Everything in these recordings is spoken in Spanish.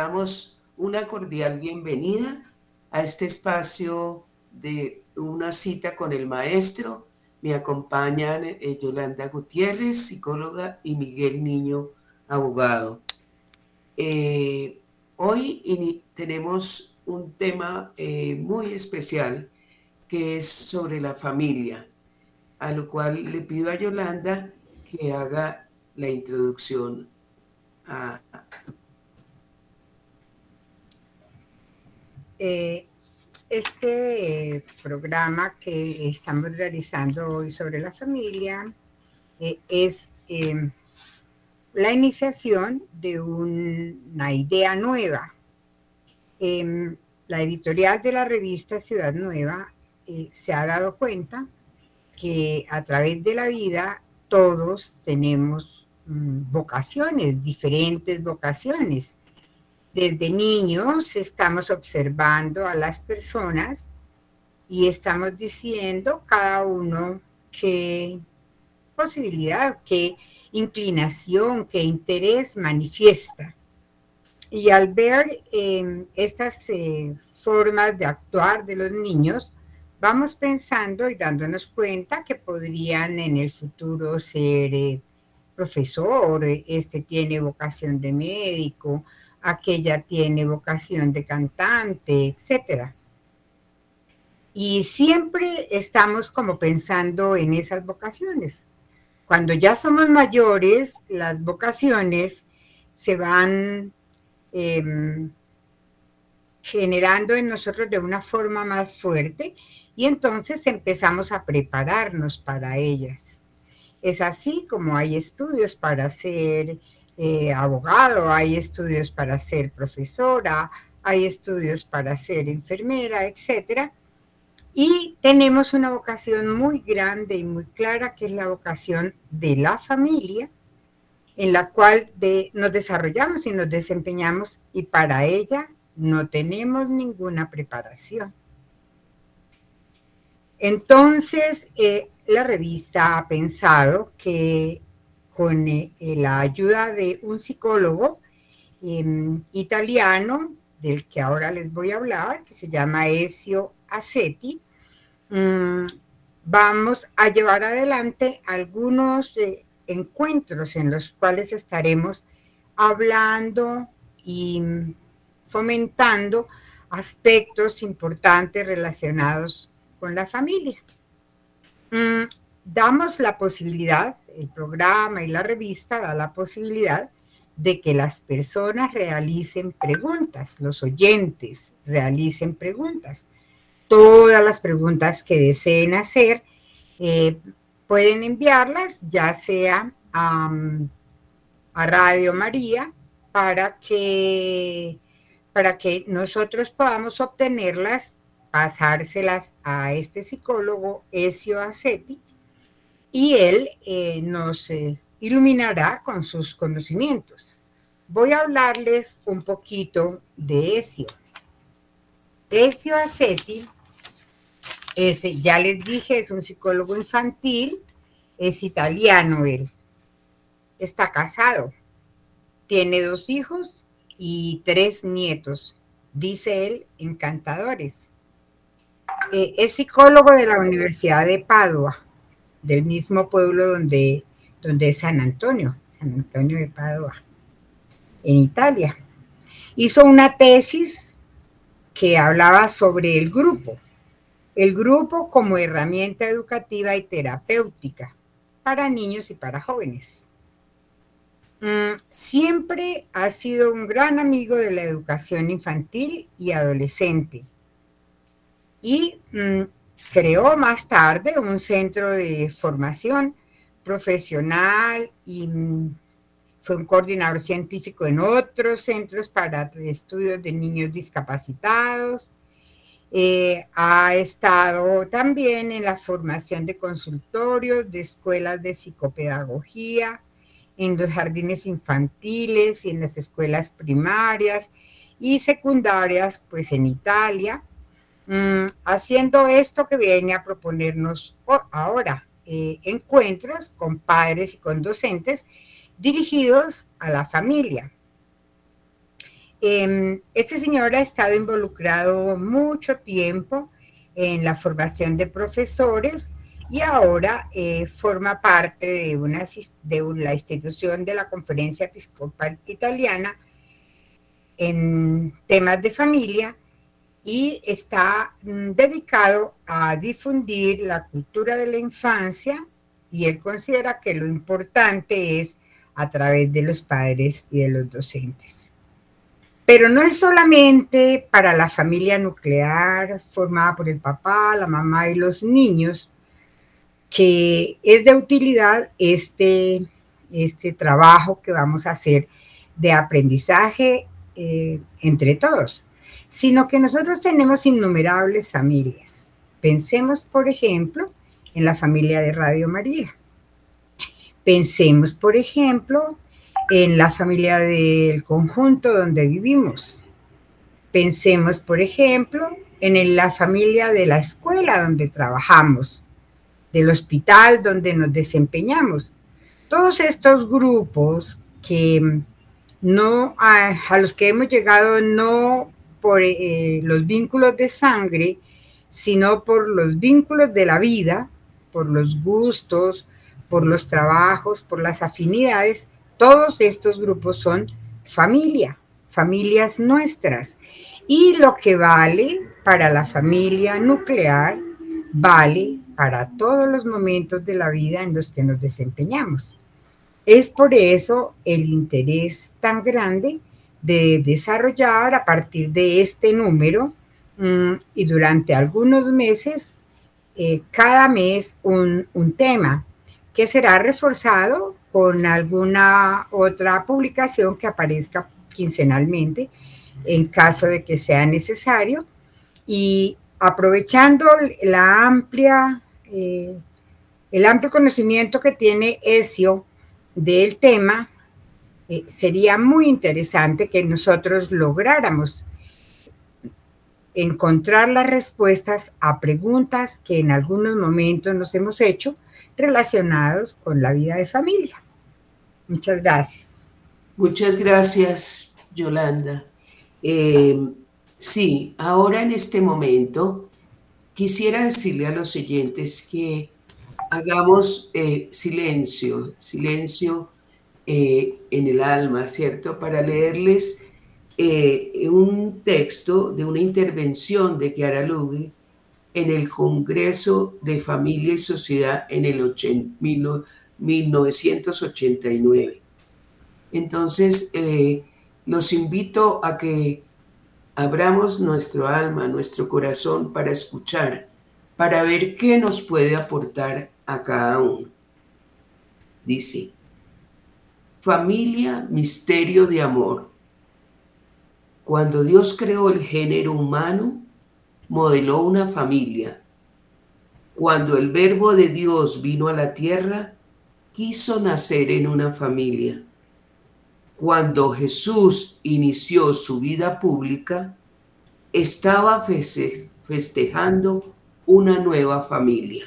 damos una cordial bienvenida a este espacio de una cita con el maestro. Me acompañan Yolanda Gutiérrez, psicóloga, y Miguel Niño, abogado. Eh, Hoy tenemos un tema muy especial que es sobre la familia, a lo cual le pido a Yolanda que haga la introducción a... Eh, programa que estamos realizando hoy sobre la familia es la iniciación de una idea nueva. La editorial de la revista Ciudad Nueva se ha dado cuenta que a través de la vida todos tenemos vocaciones, diferentes vocaciones. Desde niños estamos observando a las personas y estamos diciendo cada uno qué posibilidad, qué inclinación, qué interés manifiesta. Y al ver estas formas de actuar de los niños, vamos pensando y dándonos cuenta que podrían en el futuro ser profesor, este tiene vocación de médico, aquella tiene vocación de cantante, etcétera. Y siempre estamos como pensando en esas vocaciones. Cuando ya somos mayores, las vocaciones se van eh, generando en nosotros de una forma más fuerte y entonces empezamos a prepararnos para ellas. Es así como hay estudios para ser abogado, hay estudios para ser profesora, hay estudios para ser enfermera, etcétera. Y tenemos una vocación muy grande y muy clara, que es la vocación de la familia, en la cual nos desarrollamos y nos desempeñamos, y para ella no tenemos ninguna preparación. Entonces, la revista ha pensado que con la ayuda de un psicólogo italiano, del que ahora les voy a hablar, que se llama Ezio Acetti, vamos a llevar adelante algunos encuentros en los cuales estaremos hablando y fomentando aspectos importantes relacionados con la familia. Damos la posibilidad, el programa y la revista da la posibilidad de que las personas realicen preguntas, los oyentes realicen preguntas. Todas las preguntas que deseen hacer pueden enviarlas ya sea a Radio María para que nosotros podamos obtenerlas, pasárselas a este psicólogo Ezio Acetti, y él nos iluminará con sus conocimientos. Voy a hablarles un poquito de Ezio. Ezio Acetti ya les dije, es un psicólogo infantil, es italiano él, está casado, tiene 2 hijos y 3 nietos, dice él, encantadores. Es psicólogo de la Universidad de Padua, del mismo pueblo donde es San Antonio de Padua, en Italia. Hizo una tesis que hablaba sobre el grupo como herramienta educativa y terapéutica para niños y para jóvenes. Siempre ha sido un gran amigo de la educación infantil y adolescente, y creó más tarde un centro de formación profesional y fue un coordinador científico en otros centros para estudios de niños discapacitados. Ha estado también en la formación de consultorios, de escuelas de psicopedagogía, en los jardines infantiles y en las escuelas primarias y secundarias, pues en Italia, haciendo esto que viene a proponernos ahora, encuentros con padres y con docentes dirigidos a la familia. Este señor ha estado involucrado mucho tiempo en la formación de profesores y ahora forma parte de la institución de la Conferencia Episcopal Italiana en temas de familia y está dedicado a difundir la cultura de la infancia, y él considera que lo importante es a través de los padres y de los docentes. Pero no es solamente para la familia nuclear formada por el papá, la mamá y los niños que es de utilidad este trabajo que vamos a hacer de aprendizaje entre todos, sino que nosotros tenemos innumerables familias. Pensemos, por ejemplo, en la familia de Radio María. Pensemos, por ejemplo, en la familia del conjunto donde vivimos. Pensemos, por ejemplo, en la familia de la escuela donde trabajamos, del hospital donde nos desempeñamos. Todos estos grupos que a los que hemos llegado no por los vínculos de sangre, sino por los vínculos de la vida, por los gustos, por los trabajos, por las afinidades. Todos estos grupos son familias nuestras. Y lo que vale para la familia nuclear, vale para todos los momentos de la vida en los que nos desempeñamos. Es por eso el interés tan grande de desarrollar a partir de este número y durante algunos meses, cada mes un tema que será reforzado con alguna otra publicación que aparezca quincenalmente en caso de que sea necesario, y aprovechando el amplio conocimiento que tiene Ezio del tema, sería muy interesante que nosotros lográramos encontrar las respuestas a preguntas que en algunos momentos nos hemos hecho relacionados con la vida de familia. Muchas gracias. Muchas gracias, Yolanda. Sí, ahora en este momento quisiera decirle a los oyentes que hagamos silencio en el alma, ¿cierto? Para leerles un texto de una intervención de Chiara Lughi en el Congreso de Familia y Sociedad en el 1989. Entonces, los invito a que abramos nuestro alma, nuestro corazón para escuchar, para ver qué nos puede aportar a cada uno. Dice: familia, misterio de amor. Cuando Dios creó el género humano, modeló una familia. Cuando el Verbo de Dios vino a la tierra, quiso nacer en una familia. Cuando Jesús inició su vida pública, estaba festejando una nueva familia.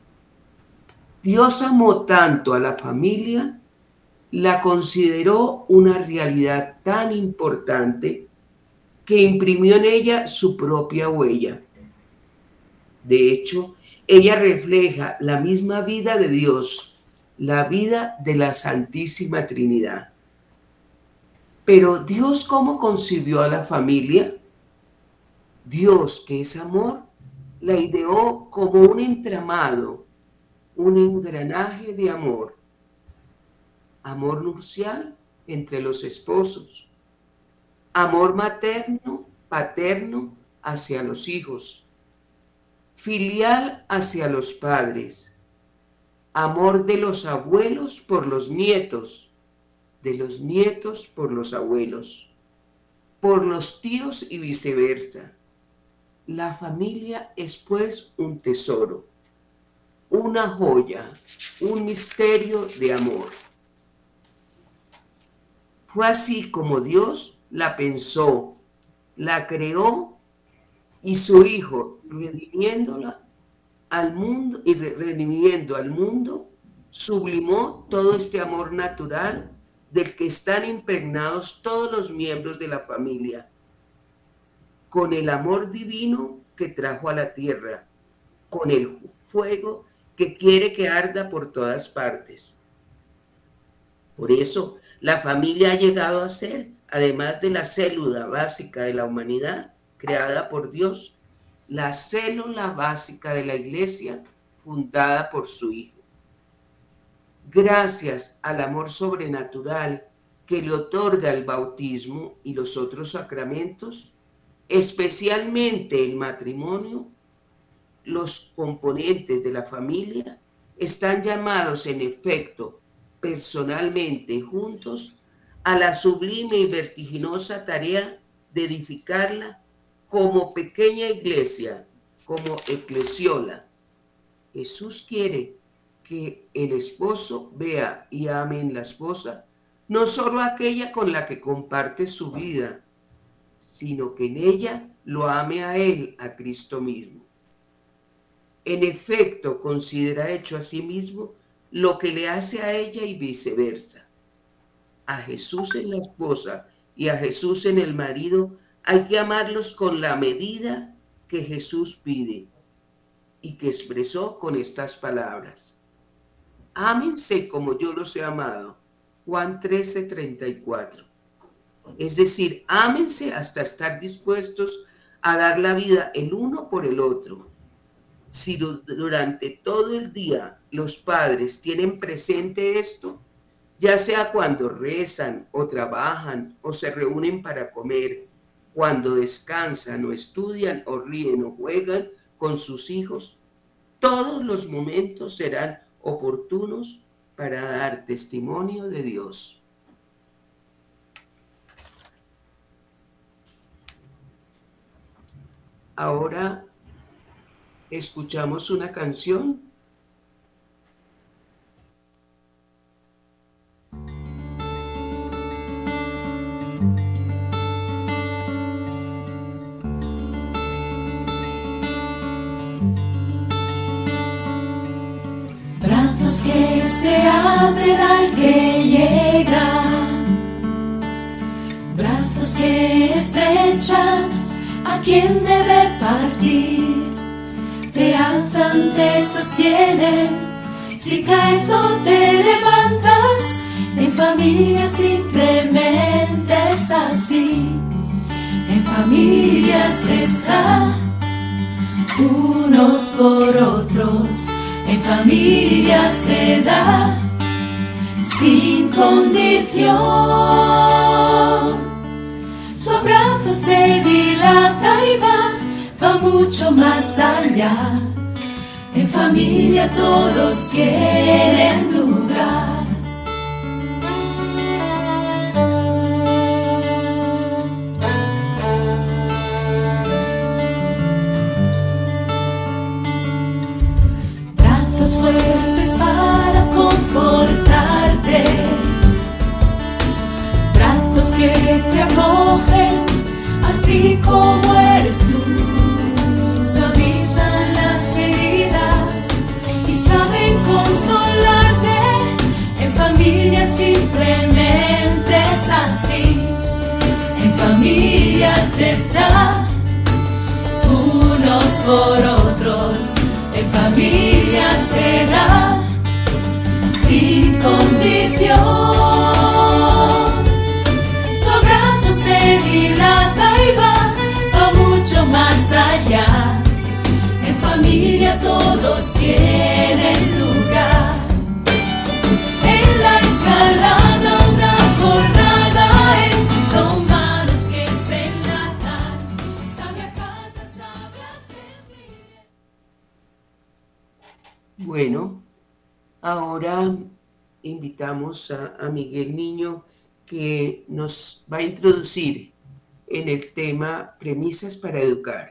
Dios amó tanto a la familia, la consideró una realidad tan importante que imprimió en ella su propia huella. De hecho, ella refleja la misma vida de Dios, la vida de la Santísima Trinidad. Pero Dios, ¿cómo concibió a la familia? Dios, que es amor, la ideó como un entramado, un engranaje de amor. Amor nupcial entre los esposos. Amor materno, paterno hacia los hijos. Filial hacia los padres. Amor de los abuelos por los nietos. De los nietos por los abuelos, por los tíos y viceversa. La familia es pues un tesoro, una joya, un misterio de amor. Fue así como Dios la pensó, la creó, y su Hijo, redimiéndola al mundo y redimiendo al mundo, sublimó todo este amor natural del que están impregnados todos los miembros de la familia, con el amor divino que trajo a la tierra, con el fuego que quiere que arda por todas partes. Por eso, la familia ha llegado a ser, además de la célula básica de la humanidad creada por Dios, la célula básica de la Iglesia fundada por su Hijo. Gracias al amor sobrenatural que le otorga el bautismo y los otros sacramentos, especialmente el matrimonio, los componentes de la familia están llamados en efecto, personalmente y juntos, a la sublime y vertiginosa tarea de edificarla como pequeña iglesia, como eclesiola. Jesús quiere que el esposo vea y ame en la esposa no solo aquella con la que comparte su vida, sino que en ella lo ame a él, a Cristo mismo. En efecto, considera hecho a sí mismo lo que le hace a ella y viceversa. A Jesús en la esposa y a Jesús en el marido hay que amarlos con la medida que Jesús pide y que expresó con estas palabras: ámense como yo los he amado. Juan 13:34. Es decir, ámense hasta estar dispuestos a dar la vida el uno por el otro. Si durante todo el día los padres tienen presente esto, ya sea cuando rezan o trabajan o se reúnen para comer, cuando descansan o estudian o ríen o juegan con sus hijos, todos los momentos serán oportunos para dar testimonio de Dios. Ahora escuchamos una canción. Brazos que se abren al que llega, brazos que estrechan a quien debe partir, te alzan, te sostienen, si caes o te levantas, en familia simplemente es así, en familia se está, unos por otros, en familia se da, sin condición. Su abrazo se dilata y va mucho más allá. En familia todos tienen lugar. Brazos fuertes para confortarte, brazos que te acogen así como eres tú, suavizan las heridas y saben consolarte. En familia simplemente es así, en familia se está, unos por otros, en familia se da, sin condición. Su abrazo se dilata y va mucho más allá. En familia todos tienen lugar. En la escalada una jornada es, son manos que se enlazan, sabe a casa, sabe a servir. Bueno, ahora invitamos a Miguel Niño, que nos va a introducir en el tema premisas para educar.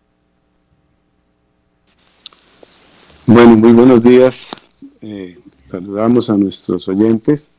Bueno, muy buenos días. Saludamos a nuestros oyentes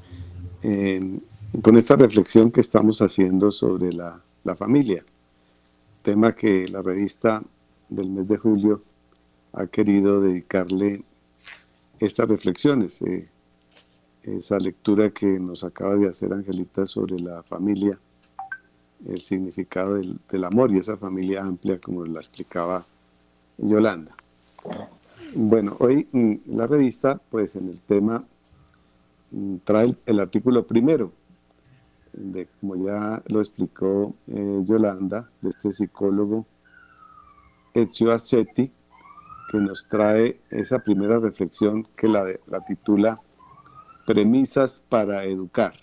con esta reflexión que estamos haciendo sobre la familia, tema que la revista del mes de julio ha querido dedicarle estas reflexiones. esa lectura que nos acaba de hacer Angelita sobre la familia, el significado del amor y esa familia amplia como la explicaba Yolanda. Bueno, hoy la revista, pues en el tema, trae el artículo primero, como ya lo explicó Yolanda, de este psicólogo Ezio Aceti, que nos trae esa primera reflexión que la titula Premisas para educar.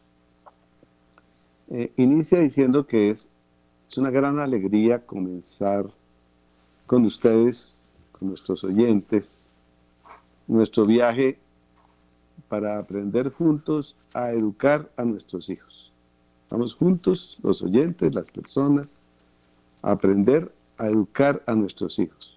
Inicia diciendo que es una gran alegría comenzar con ustedes, con nuestros oyentes, nuestro viaje para aprender juntos a educar a nuestros hijos. Vamos juntos, los oyentes, las personas, a aprender a educar a nuestros hijos.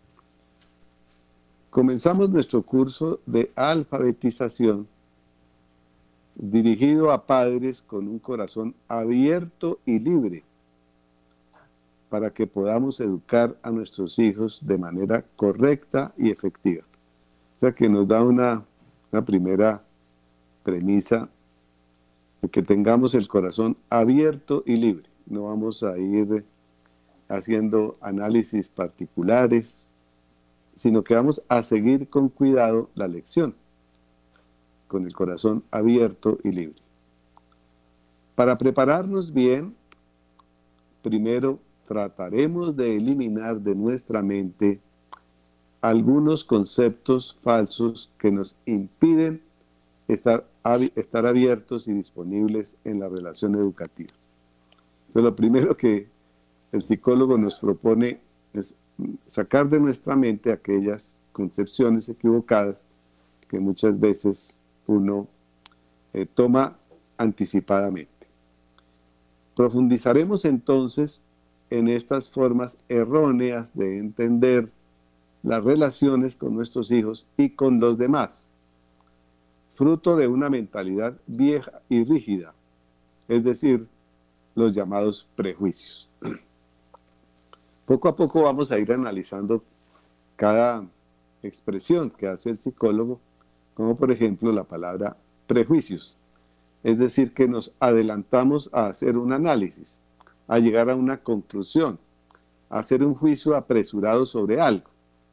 Comenzamos nuestro curso de alfabetización dirigido a padres con un corazón abierto y libre para que podamos educar a nuestros hijos de manera correcta y efectiva. O sea que nos da una primera premisa de que tengamos el corazón abierto y libre. No vamos a ir haciendo análisis particulares, sino que vamos a seguir con cuidado la lección, con el corazón abierto y libre. Para prepararnos bien, primero trataremos de eliminar de nuestra mente algunos conceptos falsos que nos impiden estar abiertos y disponibles en la relación educativa. Entonces, lo primero que el psicólogo nos propone es sacar de nuestra mente aquellas concepciones equivocadas que muchas veces uno toma anticipadamente. Profundizaremos entonces en estas formas erróneas de entender las relaciones con nuestros hijos y con los demás, fruto de una mentalidad vieja y rígida, es decir, los llamados prejuicios. Poco a poco vamos a ir analizando cada expresión que hace el psicólogo, como por ejemplo la palabra prejuicios. Es decir, que nos adelantamos a hacer un análisis, a llegar a una conclusión, a hacer un juicio apresurado sobre algo.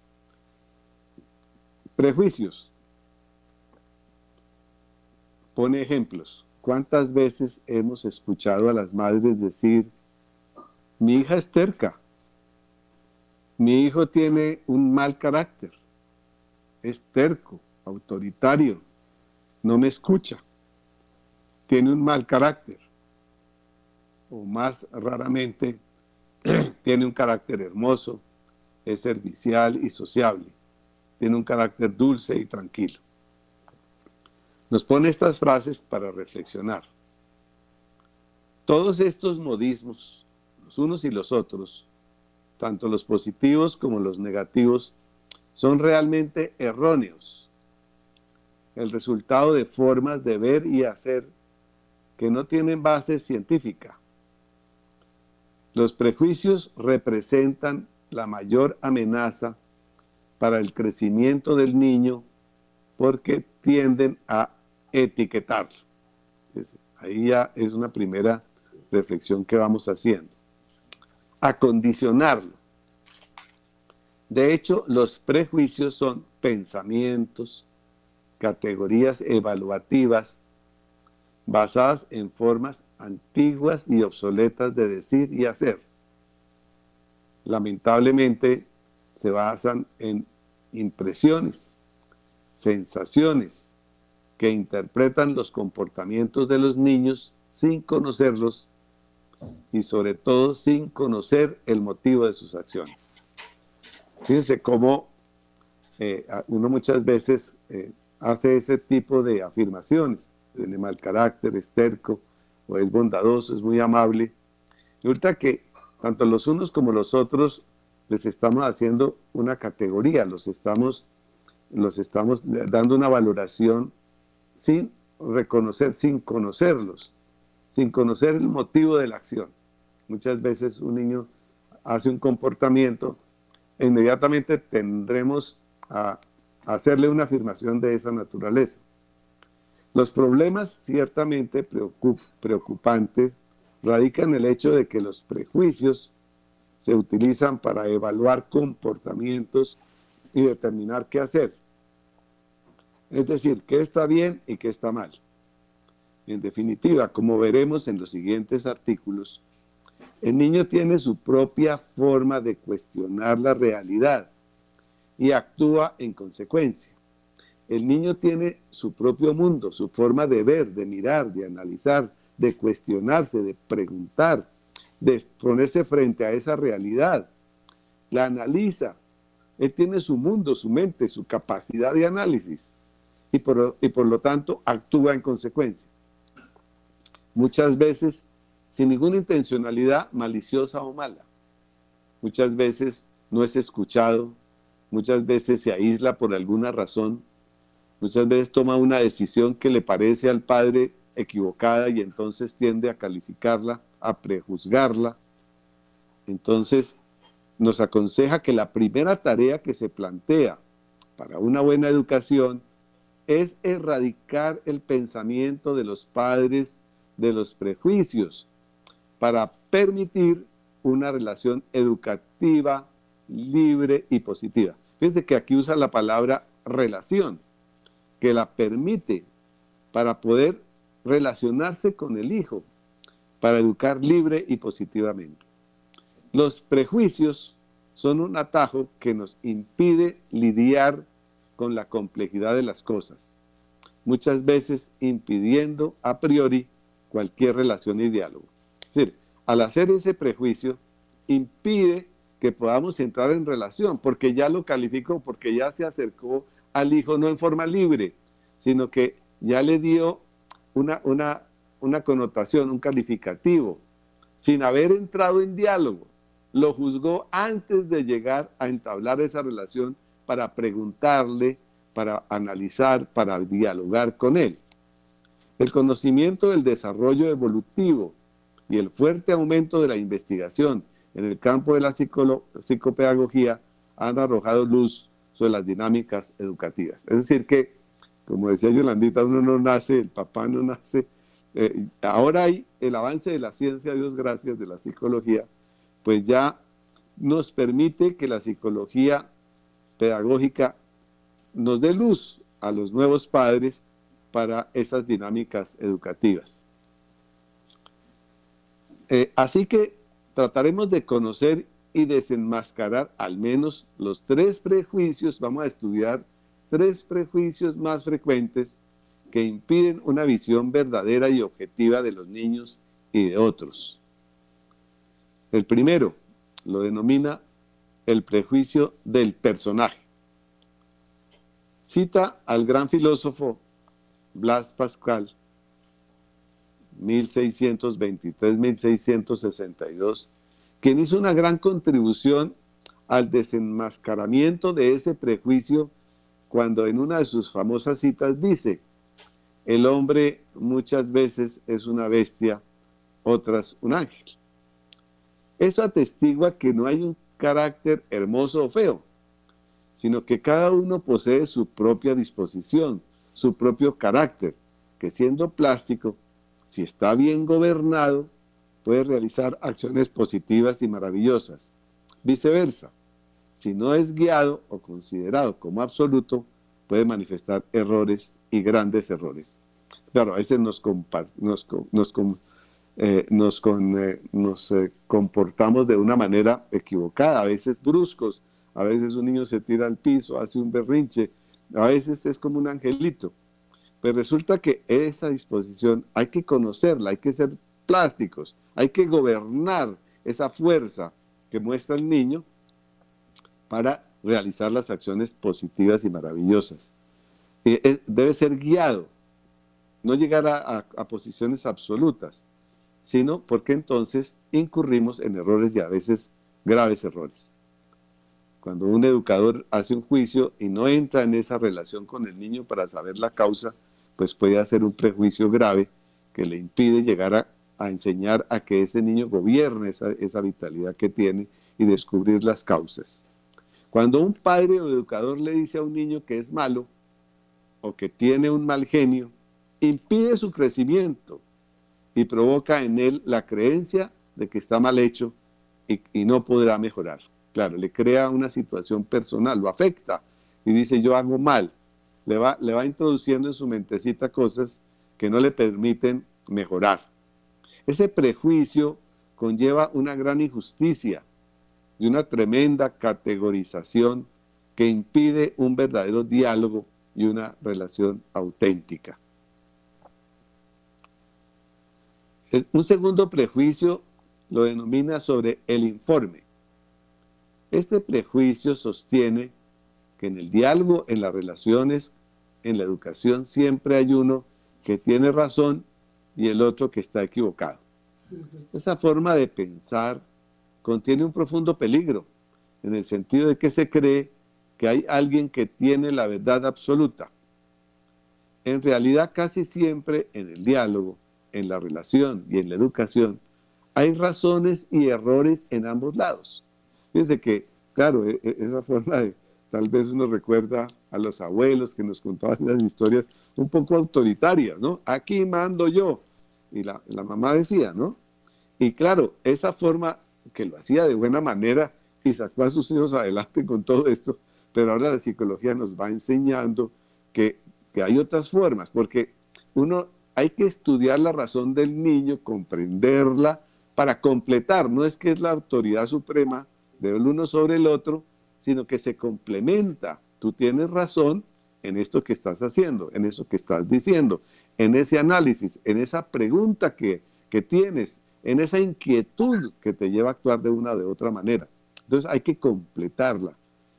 Prejuicios. Pone ejemplos. ¿Cuántas veces hemos escuchado a las madres decir, mi hija es terca, mi hijo tiene un mal carácter, es terco, autoritario, no me escucha, tiene un mal carácter, o más raramente, tiene un carácter hermoso, es servicial y sociable, tiene un carácter dulce y tranquilo. Nos pone estas frases para reflexionar. Todos estos modismos, los unos y los otros, tanto los positivos como los negativos, son realmente erróneos. El resultado de formas de ver y hacer que no tienen base científica. Los prejuicios representan la mayor amenaza para el crecimiento del niño porque tienden a etiquetarlo. Ahí ya es una primera reflexión que vamos haciendo. A condicionarlo. De hecho, los prejuicios son pensamientos, categorías evaluativas basadas en formas antiguas y obsoletas de decir y hacer. Lamentablemente, se basan en impresiones, sensaciones que interpretan los comportamientos de los niños sin conocerlos y sobre todo sin conocer el motivo de sus acciones. Fíjense cómo uno muchas veces hace ese tipo de afirmaciones. Tiene mal carácter, es terco, o es bondadoso, es muy amable. Y ahorita que tanto los unos como los otros les estamos haciendo una categoría, los estamos dando una valoración sin reconocer, sin conocerlos, sin conocer el motivo de la acción. Muchas veces un niño hace un comportamiento e inmediatamente tendremos a hacerle una afirmación de esa naturaleza. Los problemas ciertamente preocupantes radican en el hecho de que los prejuicios se utilizan para evaluar comportamientos y determinar qué hacer. Es decir, qué está bien y qué está mal. En definitiva, como veremos en los siguientes artículos, el niño tiene su propia forma de cuestionar la realidad y actúa en consecuencia. El niño tiene su propio mundo, su forma de ver, de mirar, de analizar, de cuestionarse, de preguntar, de ponerse frente a esa realidad. La analiza. Él tiene su mundo, su mente, su capacidad de análisis y por lo tanto actúa en consecuencia. Muchas veces sin ninguna intencionalidad maliciosa o mala. Muchas veces no es escuchado, muchas veces se aísla por alguna razón, muchas veces toma una decisión que le parece al padre equivocada y entonces tiende a calificarla, a prejuzgarla. Entonces nos aconseja que la primera tarea que se plantea para una buena educación es erradicar el pensamiento de los padres de los prejuicios para permitir una relación educativa, libre y positiva. Fíjense que aquí usa la palabra relación, que la permite para poder relacionarse con el hijo, para educar libre y positivamente. Los prejuicios son un atajo que nos impide lidiar con la complejidad de las cosas, muchas veces impidiendo a priori cualquier relación y diálogo. Es decir, al hacer ese prejuicio, impide que podamos entrar en relación, porque ya lo calificó, porque ya se acercó al hijo no en forma libre, sino que ya le dio una connotación, un calificativo, sin haber entrado en diálogo. Lo juzgó antes de llegar a entablar esa relación para preguntarle, para analizar, para dialogar con él. El conocimiento del desarrollo evolutivo y el fuerte aumento de la investigación en el campo de la psicopedagogía han arrojado luz sobre las dinámicas educativas. Es decir que, como decía Yolandita, uno no nace, el papá no nace. Ahora hay el avance de la ciencia, Dios gracias, de la psicología, pues ya nos permite que la psicología pedagógica nos dé luz a los nuevos padres para esas dinámicas educativas. Así que trataremos de conocer y desenmascarar al menos los 3 prejuicios, vamos a estudiar 3 prejuicios más frecuentes que impiden una visión verdadera y objetiva de los niños y de otros. El primero lo denomina el prejuicio del personaje. Cita al gran filósofo Blaise Pascal, 1623-1662, quien hizo una gran contribución al desenmascaramiento de ese prejuicio cuando en una de sus famosas citas dice: el hombre muchas veces es una bestia, otras un ángel. Eso atestigua que no hay un carácter hermoso o feo, sino que cada uno posee su propia disposición, su propio carácter, que siendo plástico, si está bien gobernado, puede realizar acciones positivas y maravillosas. Viceversa, si no es guiado o considerado como absoluto, puede manifestar errores y grandes errores. Claro, a veces nos comportamos de una manera equivocada, a veces bruscos, a veces un niño se tira al piso, hace un berrinche, a veces es como un angelito. Pero resulta que esa disposición hay que conocerla, hay que ser plásticos, hay que gobernar esa fuerza que muestra el niño para realizar las acciones positivas y maravillosas. Debe ser guiado, no llegar a posiciones absolutas, sino porque entonces incurrimos en errores y a veces graves errores. Cuando un educador hace un juicio y no entra en esa relación con el niño para saber la causa, pues puede hacer un prejuicio grave que le impide llegar a enseñar a que ese niño gobierne esa vitalidad que tiene y descubrir las causas. Cuando un padre o educador le dice a un niño que es malo o que tiene un mal genio impide su crecimiento y provoca en él la creencia de que está mal hecho y no podrá mejorar. Claro, le crea una situación personal, lo afecta y dice yo hago mal. Le va introduciendo en su mentecita cosas que no le permiten mejorar. Ese prejuicio conlleva una gran injusticia y una tremenda categorización que impide un verdadero diálogo y una relación auténtica. Un segundo prejuicio lo denomina sobre el informe. Este prejuicio sostiene que en el diálogo, en las relaciones, en la educación, siempre hay uno que tiene razón y el otro que está equivocado. Esa forma de pensar contiene un profundo peligro, en el sentido de que se cree que hay alguien que tiene la verdad absoluta. En realidad, casi siempre en el diálogo, en la relación y en la educación, hay razones y errores en ambos lados. Fíjense que, claro, esa forma de, tal vez uno recuerda a los abuelos que nos contaban las historias un poco autoritarias, ¿no? Aquí mando yo. Y la mamá decía, ¿no? Y claro, esa forma que lo hacía de buena manera y sacó a sus hijos adelante con todo esto, pero ahora la psicología nos va enseñando que hay otras formas, porque hay que estudiar la razón del niño, comprenderla para completar. No es que es la autoridad suprema del uno sobre el otro, sino que se complementa. Tú tienes razón en esto que estás haciendo, en eso que estás diciendo, en ese análisis, en esa pregunta que tienes, en esa inquietud que te lleva a actuar de una o de otra manera. Entonces hay que completarla.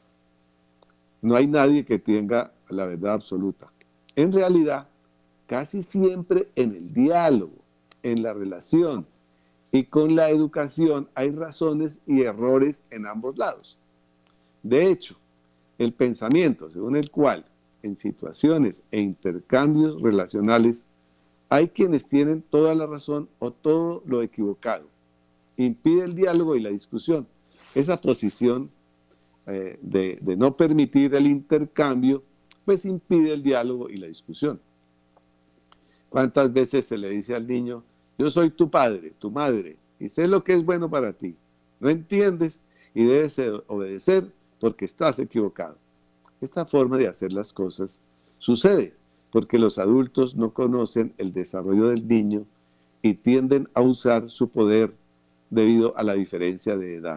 No hay nadie que tenga la verdad absoluta. En realidad, casi siempre en el diálogo, en la relación y con la educación hay razones y errores en ambos lados. De hecho, el pensamiento según el cual en situaciones e intercambios relacionales hay quienes tienen toda la razón o todo lo equivocado, impide el diálogo y la discusión. Esa posición de no permitir el intercambio, pues impide el diálogo y la discusión. ¿Cuántas veces se le dice al niño, yo soy tu padre, tu madre, y sé lo que es bueno para ti? No entiendes y debes obedecer porque estás equivocado. Esta forma de hacer las cosas sucede porque los adultos no conocen el desarrollo del niño y tienden a usar su poder debido a la diferencia de edad.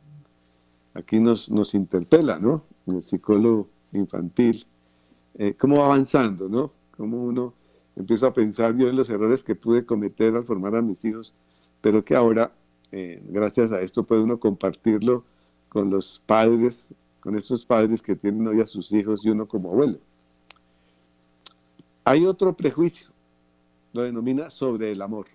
Aquí nos interpela, ¿no? El psicólogo infantil, cómo va avanzando, ¿no? Cómo uno empieza a pensar yo en los errores que pude cometer al formar a mis hijos, pero que ahora, gracias a esto, puede uno compartirlo con los padres, con estos padres que tienen hoy a sus hijos y uno como abuelo. Hay otro prejuicio, lo denomina sobre el amor.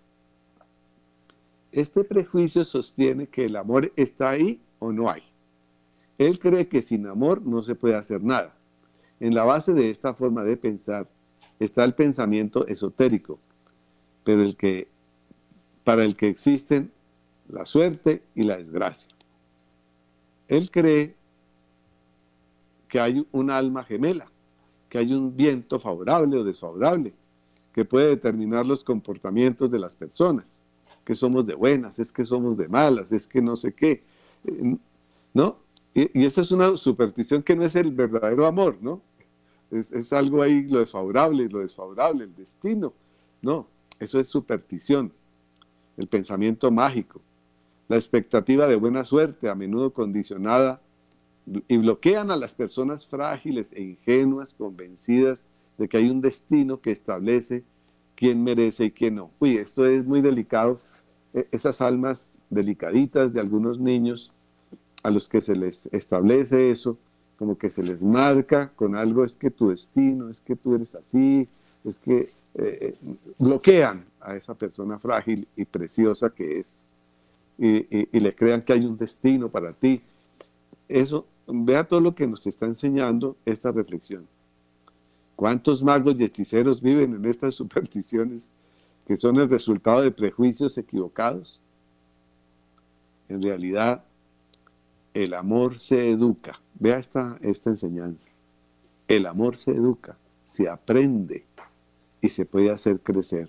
Este prejuicio sostiene que el amor está ahí o no hay. Él cree que sin amor no se puede hacer nada. En la base de esta forma de pensar está el pensamiento esotérico, pero para el que existen la suerte y la desgracia. Él cree que hay un alma gemela, que hay un viento favorable o desfavorable, que puede determinar los comportamientos de las personas, que somos de buenas, es que somos de malas, es que no sé qué, ¿no? Y eso es una superstición que no es el verdadero amor, ¿no? Es algo ahí, lo desfavorable, el destino. No, eso es superstición, el pensamiento mágico, la expectativa de buena suerte, a menudo condicionada, y bloquean a las personas frágiles e ingenuas, convencidas de que hay un destino que establece quién merece y quién no. Uy, esto es muy delicado. Esas almas delicaditas de algunos niños a los que se les establece eso, como que se les marca con algo, es que tu destino, es que tú eres así, es que bloquean a esa persona frágil y preciosa que es, y le crean que hay un destino para ti. Eso, vea todo lo que nos está enseñando esta reflexión. ¿Cuántos magos y hechiceros viven en estas supersticiones que son el resultado de prejuicios equivocados? En realidad, el amor se educa. Vea esta enseñanza. El amor se educa, se aprende. y se puede hacer crecer.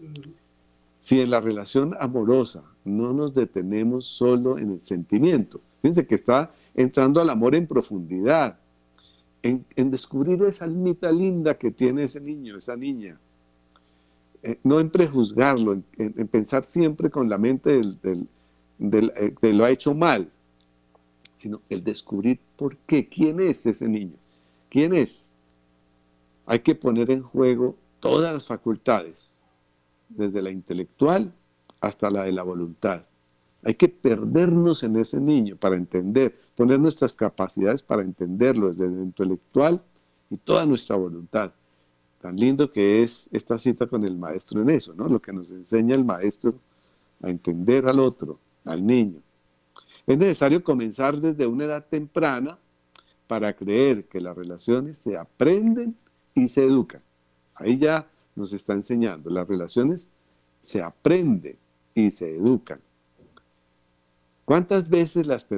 Si en la relación amorosa no nos detenemos solo en el sentimiento, fíjense que está entrando al amor en profundidad, en descubrir esa almita linda que tiene ese niño, esa niña, no en prejuzgarlo, en pensar siempre con la mente de lo ha hecho mal, sino el descubrir por qué, quién es ese niño, quién es. Hay que poner en juego todas las facultades, desde la intelectual hasta la de la voluntad. Hay que perdernos en ese niño para entender, poner nuestras capacidades para entenderlo desde lo intelectual y toda nuestra voluntad. Tan lindo que es esta cita con el maestro en eso, ¿no? Lo que nos enseña el maestro a entender al otro, al niño. Es necesario comenzar desde una edad temprana para creer que las relaciones se aprenden y se educan. Ahí ya nos está enseñando, las relaciones se aprenden y se educan. ¿Cuántas veces la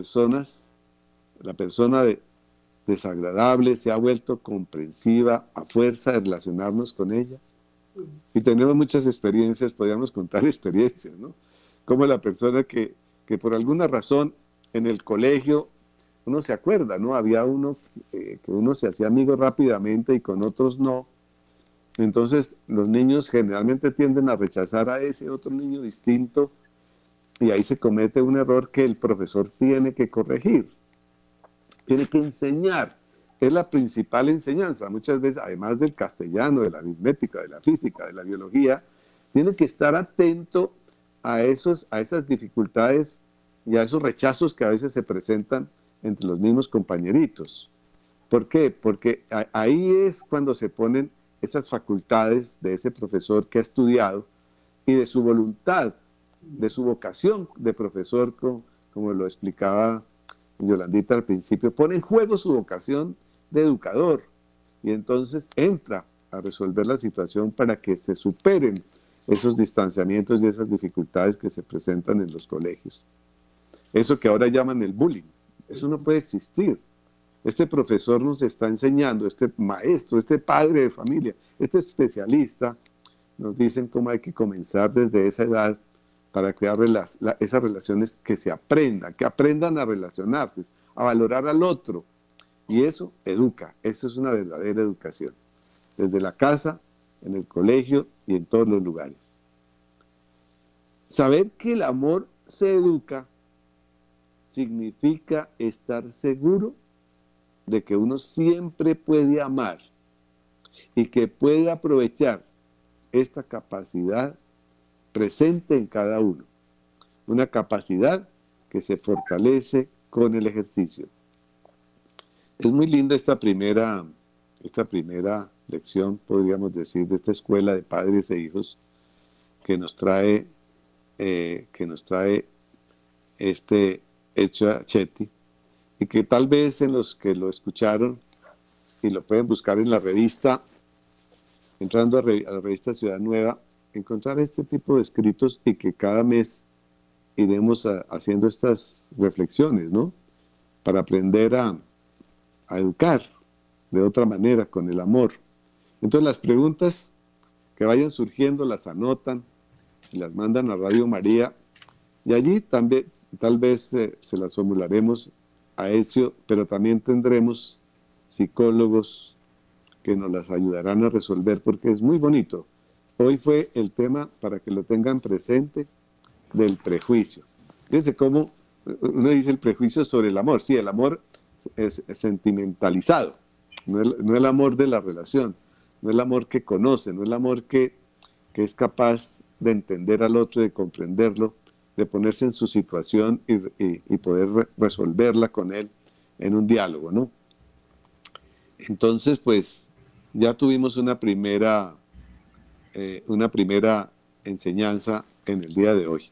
persona desagradable se ha vuelto comprensiva a fuerza de relacionarnos con ella? Y tenemos muchas experiencias, podríamos contar experiencias, ¿no? Como la persona que por alguna razón en el colegio, uno se acuerda, ¿no? Había uno que uno se hacía amigo rápidamente y con otros no. Entonces los niños generalmente tienden a rechazar a ese otro niño distinto y ahí se comete un error que el profesor tiene que corregir, tiene que enseñar. Es la principal enseñanza. Muchas veces, además del castellano, de la aritmética, de la física, de la biología, tiene que estar atento a esas dificultades y a esos rechazos que a veces se presentan entre los mismos compañeritos. ¿Por qué? Porque ahí es cuando se ponen esas facultades de ese profesor que ha estudiado y de su voluntad, de su vocación de profesor, como lo explicaba Yolandita al principio, pone en juego su vocación de educador y entonces entra a resolver la situación para que se superen esos distanciamientos y esas dificultades que se presentan en los colegios. Eso que ahora llaman el bullying, eso no puede existir. Este profesor nos está enseñando, este maestro, este padre de familia, este especialista, nos dicen cómo hay que comenzar desde esa edad para crear esas relaciones que se aprendan, que aprendan a relacionarse, a valorar al otro. Y eso educa, eso es una verdadera educación. Desde la casa, en el colegio y en todos los lugares. Saber que el amor se educa significa estar seguro de que uno siempre puede amar y que puede aprovechar esta capacidad presente en cada uno. Una capacidad que se fortalece con el ejercicio. Es muy linda esta primera lección, podríamos decir, de esta escuela de padres e hijos que nos trae este Ezra Chetty, y que tal vez en los que lo escucharon y lo pueden buscar en la revista, entrando a la revista Ciudad Nueva, encontrar este tipo de escritos y que cada mes iremos haciendo estas reflexiones, ¿no? Para aprender a educar de otra manera, con el amor. Entonces las preguntas que vayan surgiendo las anotan y las mandan a Radio María, y allí también tal vez se las formularemos a Ezio, pero también tendremos psicólogos que nos las ayudarán a resolver, porque es muy bonito. Hoy fue el tema, para que lo tengan presente, del prejuicio. Fíjense cómo uno dice el prejuicio sobre el amor. Sí, el amor es sentimentalizado, no el amor de la relación, no el amor que conoce, no el amor que es capaz de entender al otro, de comprenderlo, de ponerse en su situación y poder resolverla con él en un diálogo, ¿no? Entonces, pues, ya tuvimos una primera enseñanza en el día de hoy.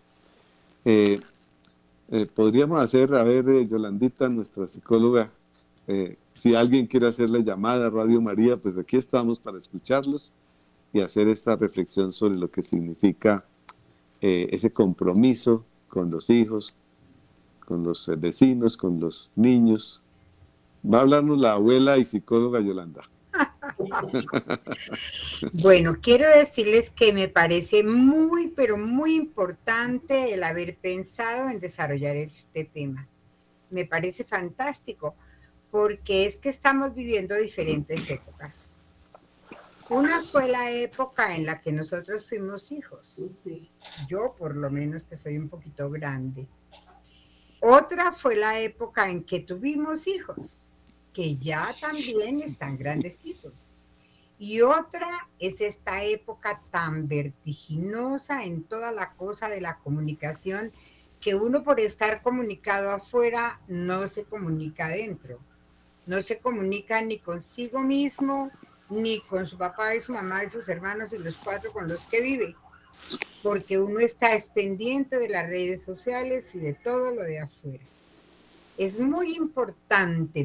Podríamos hacer, a ver, Yolandita, nuestra psicóloga, si alguien quiere hacer la llamada a Radio María, pues aquí estamos para escucharlos y hacer esta reflexión sobre lo que significa ese compromiso con los hijos, con los vecinos, con los niños. Va a hablarnos la abuela y psicóloga Yolanda. Bueno, quiero decirles que me parece muy, pero muy importante el haber pensado en desarrollar este tema. Me parece fantástico, porque es que estamos viviendo diferentes épocas. Una fue la época en la que nosotros fuimos hijos. Sí. Yo, por lo menos, que soy un poquito grande. Otra fue la época en que tuvimos hijos, que ya también están grandecitos. Y otra es esta época tan vertiginosa en toda la cosa de la comunicación, que uno por estar comunicado afuera no se comunica adentro. No se comunica ni consigo mismo, ni con su papá y su mamá y sus hermanos y los 4 con los que vive, porque uno está pendiente de las redes sociales y de todo lo de afuera. Es muy importante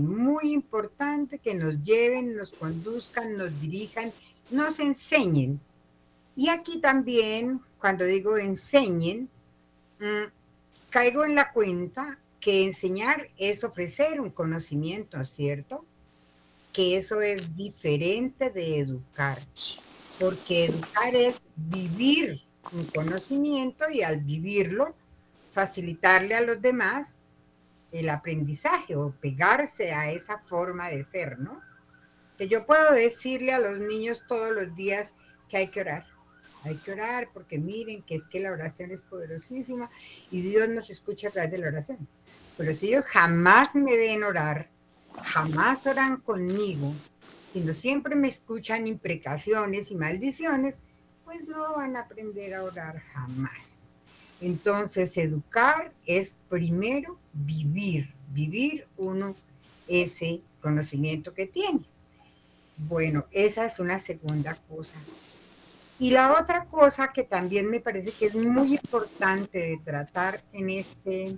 que nos lleven, nos conduzcan, nos dirijan, nos enseñen. Y aquí también, cuando digo enseñen, caigo en la cuenta que enseñar es ofrecer un conocimiento, ¿cierto? Que eso es diferente de educar, porque educar es vivir un conocimiento y al vivirlo, facilitarle a los demás el aprendizaje o pegarse a esa forma de ser, ¿no? Que yo puedo decirle a los niños todos los días que hay que orar porque miren que es que la oración es poderosísima y Dios nos escucha a través de la oración. Pero si ellos jamás me ven orar, jamás oran conmigo, sino siempre me escuchan imprecaciones y maldiciones, pues no van a aprender a orar jamás. Entonces, educar es primero vivir uno ese conocimiento que tiene. Bueno, esa es una segunda cosa. Y la otra cosa que también me parece que es muy importante de tratar en este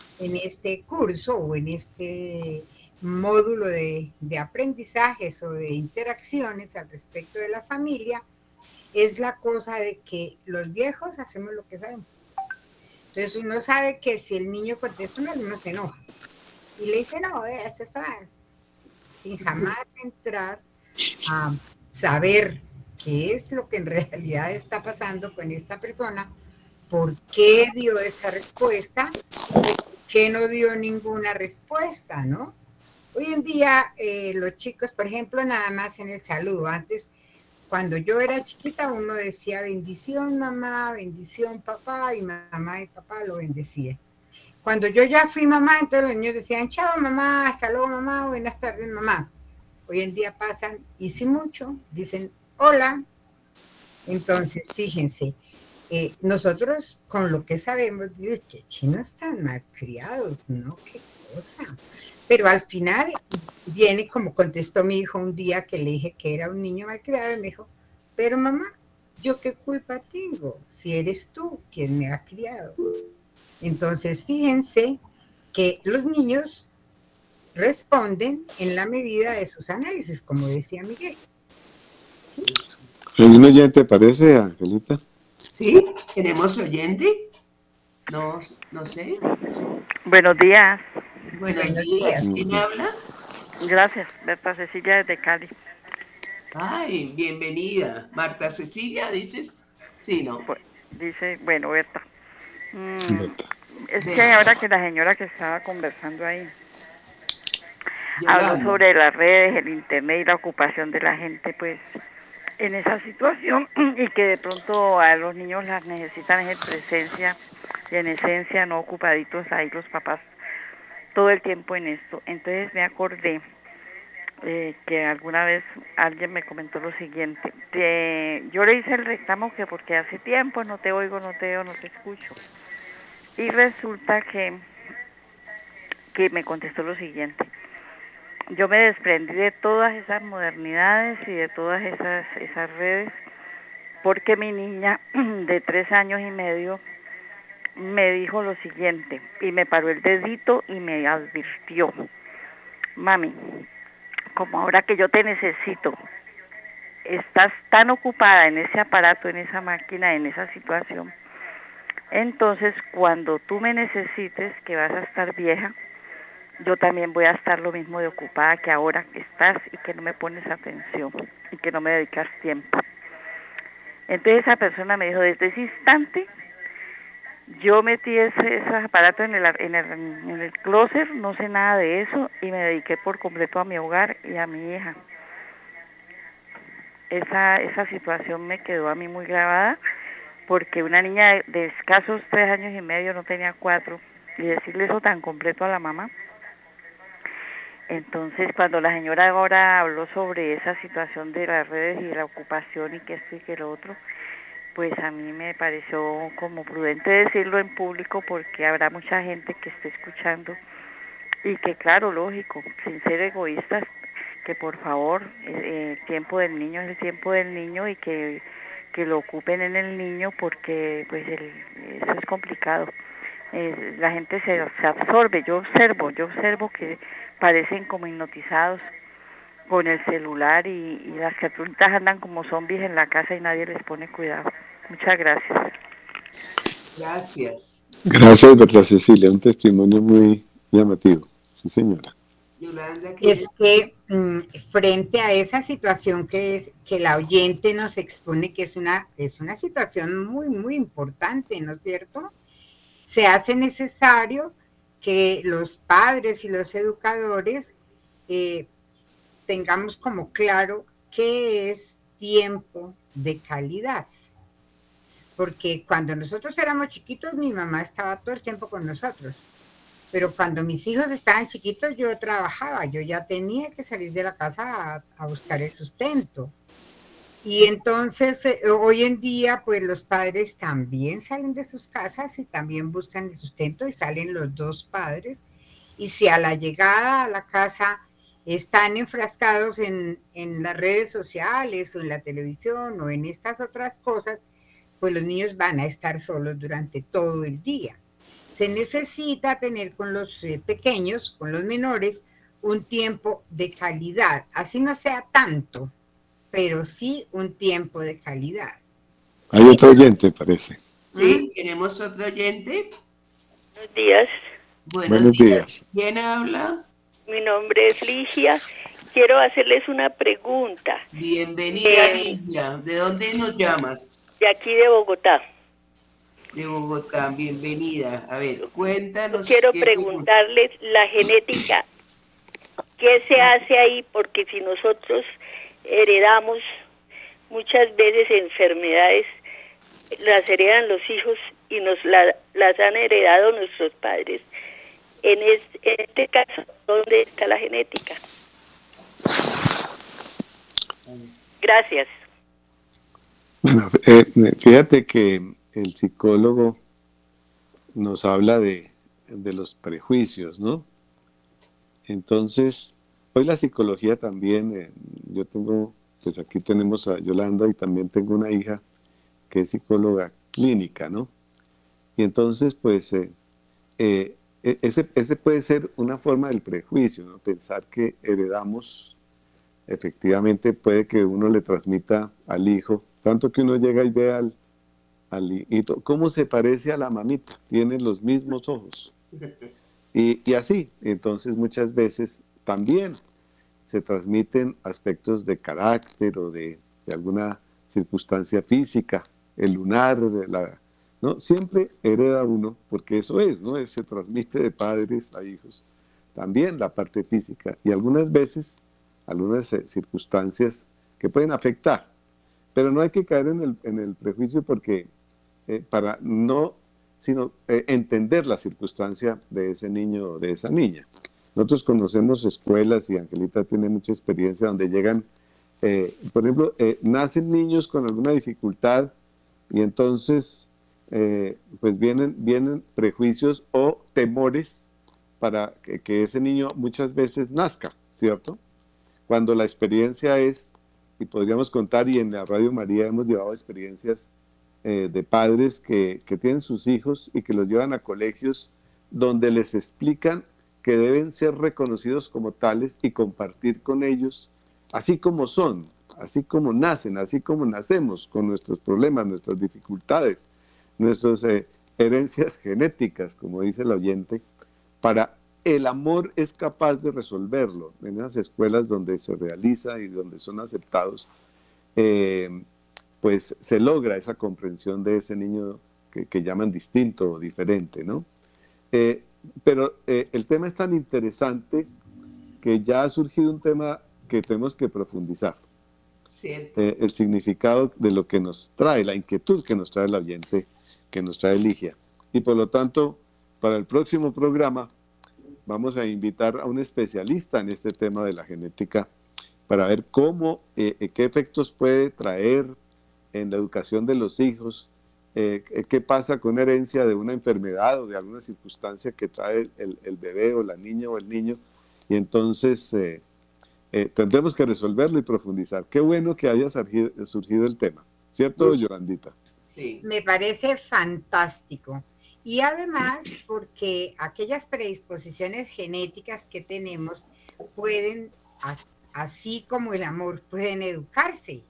curso o en este módulo de aprendizajes o de interacciones al respecto de la familia, es la cosa de que los viejos hacemos lo que sabemos. Entonces uno sabe que si el niño contesta mal, uno se enoja. Y le dice, no, eso está mal. Sin jamás entrar a saber qué es lo que en realidad está pasando con esta persona, por qué dio esa respuesta, por qué no dio ninguna respuesta, ¿no? Hoy en día los chicos, por ejemplo, nada más en el saludo. Antes, cuando yo era chiquita, uno decía bendición mamá, bendición papá, y mamá y papá lo bendecía. Cuando yo ya fui mamá, entonces los niños decían chao mamá, hasta luego mamá, buenas tardes mamá. Hoy en día pasan, y sí mucho, dicen hola. Entonces, fíjense, nosotros con lo que sabemos, digo, qué chinos tan malcriados, ¿no? Qué cosa. Pero al final viene como contestó mi hijo un día que le dije que era un niño malcriado y me dijo, pero mamá, ¿yo qué culpa tengo si eres tú quien me ha criado? Entonces, fíjense que los niños responden en la medida de sus análisis, como decía Miguel. ¿Sí? ¿El oyente parece, Angelita? ¿Sí? ¿Tenemos oyente? No sé. Buenos días. Buenos días. ¿Quién habla? Gracias, Berta Cecilia desde Cali. Ay, bienvenida. Marta Cecilia, ¿dices? Sí, ¿no? Pues, dice, bueno, Berta. Berta. Es que ahora que la señora que estaba conversando ahí Yolanda. habló sobre las redes, el internet y la ocupación de la gente, pues en esa situación y que de pronto a los niños las necesitan en presencia y en esencia, no ocupaditos ahí los papás todo el tiempo en esto. Entonces me acordé que alguna vez alguien me comentó lo siguiente, yo le hice el reclamo que porque hace tiempo no te oigo, no te veo, no te escucho, y resulta que me contestó lo siguiente: yo me desprendí de todas esas modernidades y de todas esas redes porque mi niña de 3 años y medio me dijo lo siguiente y me paró el dedito y me advirtió: mami, como ahora que yo te necesito, estás tan ocupada en ese aparato, en esa máquina, en esa situación, entonces cuando tú me necesites, que vas a estar vieja, yo también voy a estar lo mismo de ocupada que ahora que estás y que no me pones atención y que no me dedicas tiempo. Entonces esa persona me dijo, desde ese instante, yo metí esos aparatos en el closet, no sé nada de eso, y me dediqué por completo a mi hogar y a mi hija. Esa situación me quedó a mí muy grabada, porque una niña de escasos 3 años y medio, no tenía 4, y decirle eso tan completo a la mamá. Entonces, cuando la señora ahora habló sobre esa situación de las redes y la ocupación y que esto y que lo otro, pues a mí me pareció como prudente decirlo en público, porque habrá mucha gente que esté escuchando y que, claro, lógico, sin ser egoístas, que por favor, el tiempo del niño es el tiempo del niño y que lo ocupen en el niño, porque pues eso es complicado. La gente se absorbe, yo observo que parecen como hipnotizados con el celular y las criaturitas andan como zombies en la casa y nadie les pone cuidado. Muchas gracias. Gracias. Gracias, Berta Cecilia, un testimonio muy llamativo. Sí, señora. Yolanda, Es que frente a esa situación que la oyente nos expone, que es una situación muy, muy importante, ¿no es cierto? Se hace necesario que los padres y los educadores tengamos como claro qué es tiempo de calidad. Porque cuando nosotros éramos chiquitos, mi mamá estaba todo el tiempo con nosotros. Pero cuando mis hijos estaban chiquitos, yo trabajaba, yo ya tenía que salir de la casa a buscar el sustento. Y entonces, hoy en día, pues los padres también salen de sus casas y también buscan el sustento y salen los dos padres. Y si a la llegada a la casa están enfrascados en las redes sociales o en la televisión o en estas otras cosas, pues los niños van a estar solos durante todo el día. Se necesita tener con los pequeños, con los menores, un tiempo de calidad. Así no sea tanto, pero sí un tiempo de calidad. Hay otro oyente, parece. Sí, tenemos otro oyente. Buenos días. Buenos días. ¿Quién habla? Mi nombre es Ligia. Quiero hacerles una pregunta. Bienvenida, Ligia. ¿De dónde nos llamas? De aquí de Bogotá. De Bogotá, bienvenida. A ver, cuéntanos. Quiero preguntarles la genética. ¿Qué se hace ahí? Porque si nosotros heredamos muchas veces enfermedades, las heredan los hijos y las han heredado nuestros padres. En este caso, ¿dónde está la genética? Gracias. Bueno, fíjate que el psicólogo nos habla de los prejuicios, ¿no? Entonces, hoy la psicología también, yo tengo, pues aquí tenemos a Yolanda y también tengo una hija que es psicóloga clínica, ¿no? Y entonces, pues, ese puede ser una forma del prejuicio, ¿no? Pensar que heredamos, efectivamente puede que uno le transmita al hijo, tanto que uno llega y ve al hijito, cómo se parece a la mamita, tiene los mismos ojos. Y así, entonces muchas veces también se transmiten aspectos de carácter o de alguna circunstancia física, el lunar, ¿no? Siempre hereda uno, porque eso es, ¿no? Se transmite de padres a hijos. También la parte física y algunas veces, algunas circunstancias que pueden afectar. Pero no hay que caer en el prejuicio porque para no, sino entender la circunstancia de ese niño o de esa niña. Nosotros conocemos escuelas y Angelita tiene mucha experiencia donde llegan, por ejemplo, nacen niños con alguna dificultad y entonces pues vienen prejuicios o temores para que ese niño muchas veces nazca, ¿cierto? Cuando la experiencia es, y podríamos contar, y en la Radio María hemos llevado experiencias de padres que tienen sus hijos y que los llevan a colegios donde les explican que deben ser reconocidos como tales y compartir con ellos, así como son, así como nacen, así como nacemos, con nuestros problemas, nuestras dificultades, nuestras herencias genéticas, como dice el oyente, para el amor es capaz de resolverlo en esas escuelas donde se realiza y donde son aceptados. Pues se logra esa comprensión de ese niño que llaman distinto o diferente, ¿no? Pero el tema es tan interesante que ya ha surgido un tema que tenemos que profundizar. Cierto. El significado de lo que nos trae, la inquietud que nos trae el oyente, que nos trae Ligia. Y por lo tanto, para el próximo programa vamos a invitar a un especialista en este tema de la genética para ver cómo, qué efectos puede traer en la educación de los hijos, qué pasa con herencia de una enfermedad o de alguna circunstancia que trae el bebé o la niña o el niño. Y entonces tendremos que resolverlo y profundizar. Qué bueno que haya surgido el tema, ¿cierto, Yolandita? Sí. Me parece fantástico. Y además porque aquellas predisposiciones genéticas que tenemos pueden, así como el amor, pueden educarse.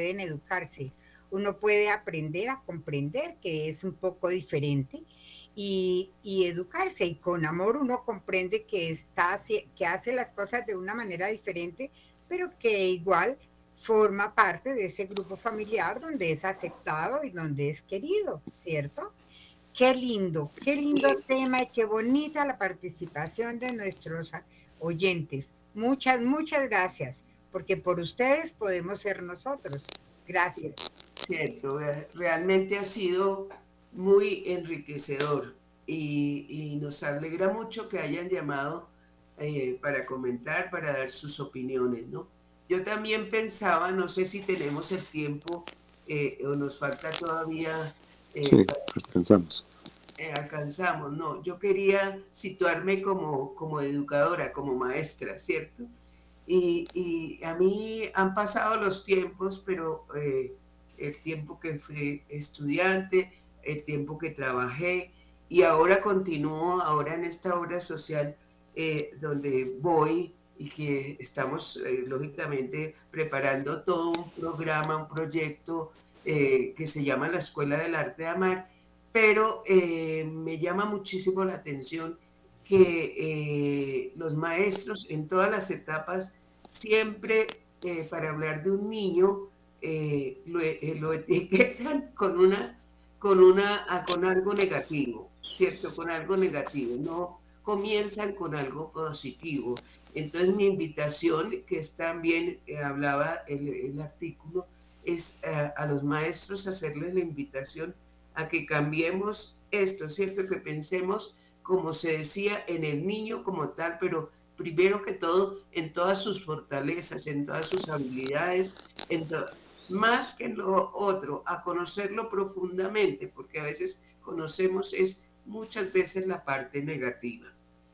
Uno puede aprender a comprender que es un poco diferente y educarse. Y con amor uno comprende que hace las cosas de una manera diferente, pero que igual forma parte de ese grupo familiar donde es aceptado y donde es querido, ¿cierto? Qué lindo tema y qué bonita la participación de nuestros oyentes. Muchas gracias, porque por ustedes podemos ser nosotros. Gracias. Cierto, realmente ha sido muy enriquecedor y nos alegra mucho que hayan llamado para comentar, para dar sus opiniones, ¿no? Yo también pensaba, no sé si tenemos el tiempo o nos falta todavía... sí, alcanzamos, no. Yo quería situarme como educadora, como maestra, ¿cierto? Y a mí han pasado los tiempos, pero el tiempo que fui estudiante, el tiempo que trabajé, y ahora continúo, ahora en esta obra social donde voy y que estamos lógicamente preparando todo un programa, un proyecto que se llama la Escuela del Arte de Amar, pero me llama muchísimo la atención que los maestros en todas las etapas siempre para hablar de un niño lo etiquetan con algo negativo, ¿cierto? Con algo negativo, no comienzan con algo positivo. Entonces mi invitación, que es también hablaba el artículo, es a los maestros hacerles la invitación a que cambiemos esto, ¿cierto? Que pensemos, como se decía, en el niño como tal, pero primero que todo en todas sus fortalezas, en todas sus habilidades, más que en lo otro, a conocerlo profundamente, porque a veces conocemos muchas veces la parte negativa.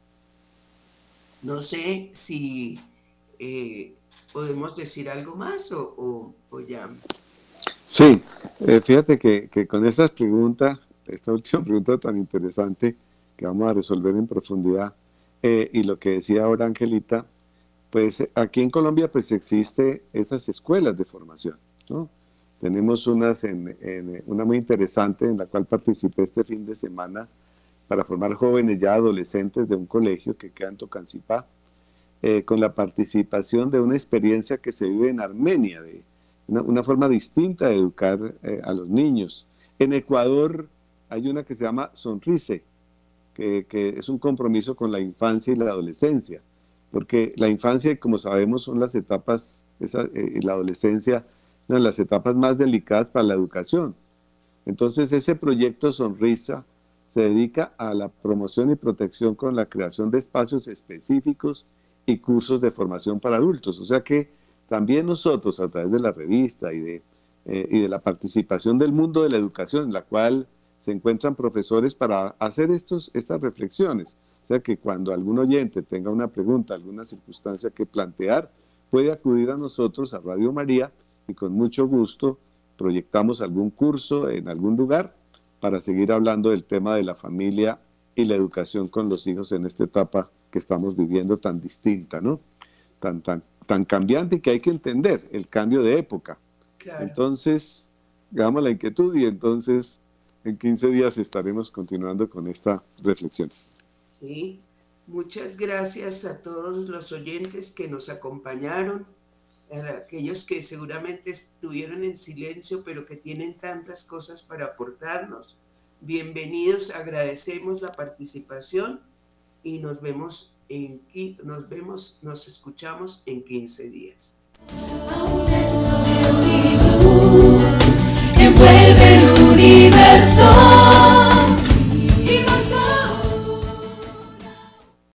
No sé si podemos decir algo más o ya. Sí, fíjate que con esta última pregunta tan interesante que vamos a resolver en profundidad, y lo que decía ahora Angelita, pues aquí en Colombia pues existe esas escuelas de formación, ¿no? Tenemos una muy interesante en la cual participé este fin de semana para formar jóvenes ya adolescentes de un colegio que queda en Tocancipá, con la participación de una experiencia que se vive en Armenia, de una forma distinta de educar a los niños. En Ecuador hay una que se llama Sonrise, que es un compromiso con la infancia y la adolescencia, porque la infancia, como sabemos, son las etapas, la adolescencia, una de las etapas más delicadas para la educación. Entonces ese proyecto Sonrisa se dedica a la promoción y protección con la creación de espacios específicos y cursos de formación para adultos. O sea que también nosotros, a través de la revista y de la participación del mundo de la educación, en la cual se encuentran profesores para hacer estas reflexiones. O sea que cuando algún oyente tenga una pregunta, alguna circunstancia que plantear, puede acudir a nosotros, a Radio María, y con mucho gusto proyectamos algún curso en algún lugar para seguir hablando del tema de la familia y la educación con los hijos en esta etapa que estamos viviendo tan distinta, ¿no? Tan cambiante, y que hay que entender el cambio de época. Claro. Entonces, hagamos la inquietud y entonces en 15 días estaremos continuando con estas reflexiones. Sí, Muchas gracias a todos los oyentes que nos acompañaron, a aquellos que seguramente estuvieron en silencio, pero que tienen tantas cosas para aportarnos. Bienvenidos, agradecemos la participación y nos escuchamos en 15 días.